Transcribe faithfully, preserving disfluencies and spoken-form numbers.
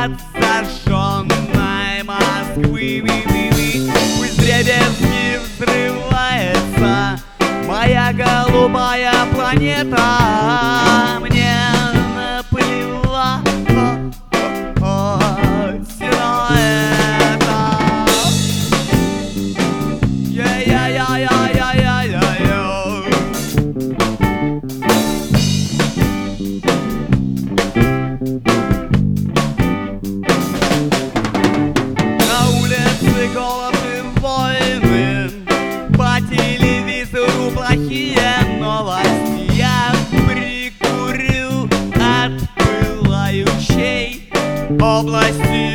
от сожженной Москвы. Пусть дребезги взрывается моя голубая планета. Мне наплевать на это. Я-я-я-я-я-я-я. На улице голод и войны, по телевизору плохие новости. Я прикурил от пылающей области.